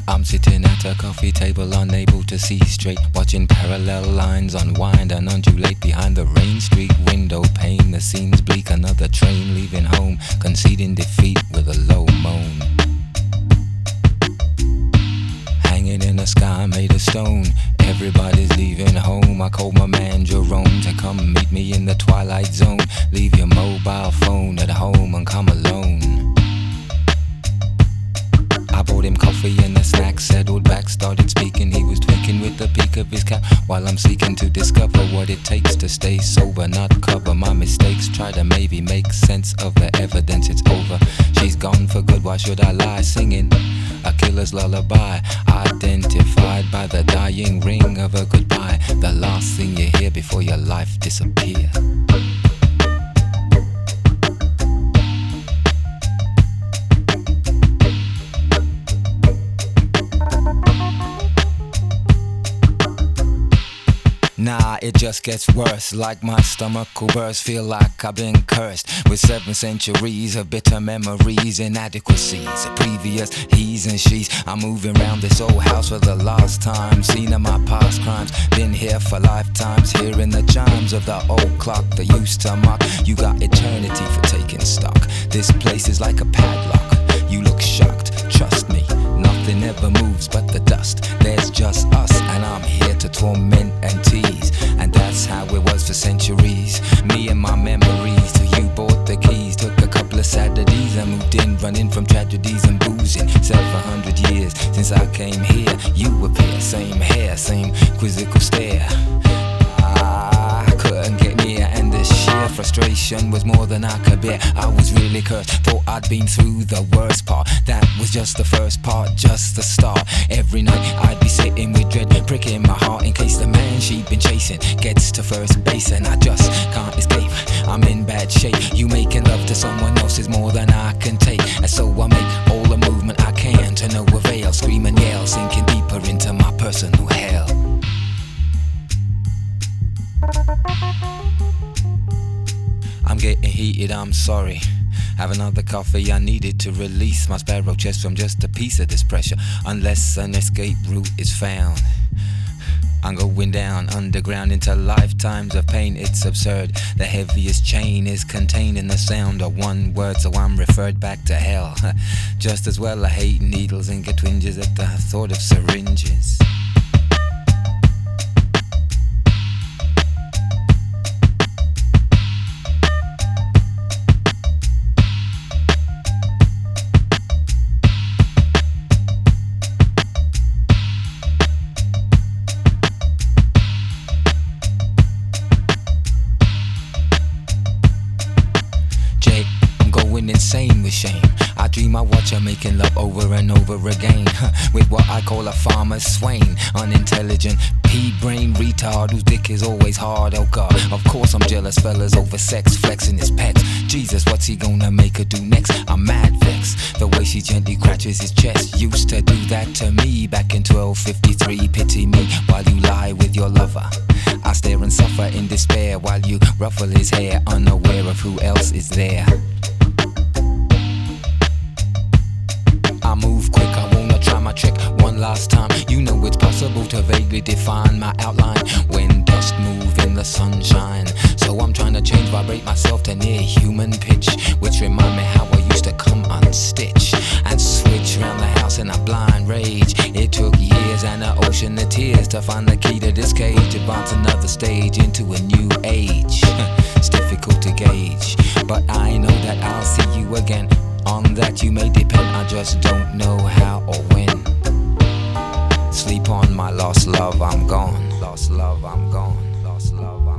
I'm sitting at a coffee table, unable to see straight, watching parallel lines unwind and undulate behind the Rain Street window pane. The scene's bleak, another train leaving home, conceding defeat with a low moan. Hanging in a sky made of stone, everybody's leaving home. I called my man Jerome to come meet me in the twilight zone. Leave your mobile phone at home and come alone. I bought him coffee and a snack, settled back, started speaking. He was twinkling with the peak of his cap while I'm seeking to discover what it takes to stay sober, not cover my mistakes. Try to maybe make sense of the evidence. It's over, she's gone for good, why should I lie? Singing a killer's lullaby, identified by the dying ring of a goodbye, the last thing you hear before your life disappears. Nah, it just gets worse, like my stomach will burst. Feel like I've been cursed with 7 centuries of bitter memories, inadequacies, previous he's and she's. I'm moving around this old house for the last time, seen of my past crimes, been here for lifetimes, hearing the chimes of the old clock that used to mock. You got eternity for taking stock. This place is like a padlock. You look shocked, trust me, nothing ever moves but the dust. There's just us, and I'm here to torment and tease, and that's how it was for centuries. Me and my memories till you bought the keys. Took a couple of Saturdays and moved in, running from tragedies and boozing. 700 years since I came here, you appear, same hair, same quizzical stare. I couldn't get near, and the sheer frustration was more than I could bear. I was really cursed, thought I'd been through the worst part. That was just the first part, just the start. Every night I'd be sitting with dread, pricking my heart in case the man she'd been chasing gets to first base, and I just can't escape. I'm in bad shape. You making love to someone else is more than I can take, and so I make all the movement I can to no avail. Scream and yell, sinking deeper into my personal hell. I'm getting heated, I'm sorry. Have another coffee, I needed to release my sparrow chest from just a piece of this pressure. Unless an escape route is found, I'm going down underground into lifetimes of pain. It's absurd. The heaviest chain is contained in the sound of one word, so I'm referred back to hell. Just as well I hate needles and get twinges at the thought of syringes. Insane with shame, I dream I watch her making love over and over again, with what I call a farmer's swain. Unintelligent pea-brain retard whose dick is always hard. Oh god, of course I'm jealous, fellas over sex, flexing his pecs. Jesus, what's he gonna make her do next? I'm mad vexed, the way she gently scratches his chest. Used to do that to me back in 1253. Pity me while you lie with your lover. I stare and suffer in despair while you ruffle his hair, unaware of who else is there. I move quick, I wanna try my trick one last time. You know it's possible to vaguely define my outline when dust move in the sunshine. So I'm trying to change, vibrate myself to near human pitch, which remind me how I used to come unstitch and switch around the house in a blind rage. It took years and an ocean of tears to find the key to this cage. Advance another stage into a new age. It's difficult to gauge, but I know that I'll see you again. On that you may depend, I just don't know how or when. Sleep on my lost love, I'm gone. Lost love, I'm gone. Lost love,